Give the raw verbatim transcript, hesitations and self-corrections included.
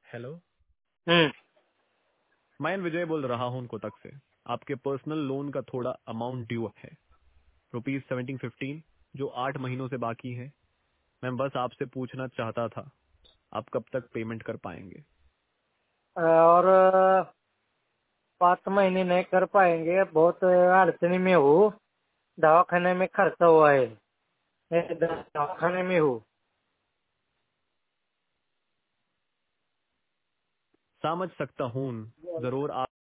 Hello, हम्म। मैं विजय बोल रहा हूँ कोटक से। आपके पर्सनल लोन का थोड़ा अमाउंट ड्यू है, रुपीज सेवनटीन फिफ्टीन, जो आठ महीनों से बाकी है। मैं बस आपसे पूछना चाहता था, आप कब तक पेमेंट कर पाएंगे? और पाँच महीने नहीं कर पाएंगे, बहुत अड़चनी में हूँ। दवाखाने में खर्चा हुआ है, मैं दवाखाने में हूँ। समझ सकता हूँ, जरूर आप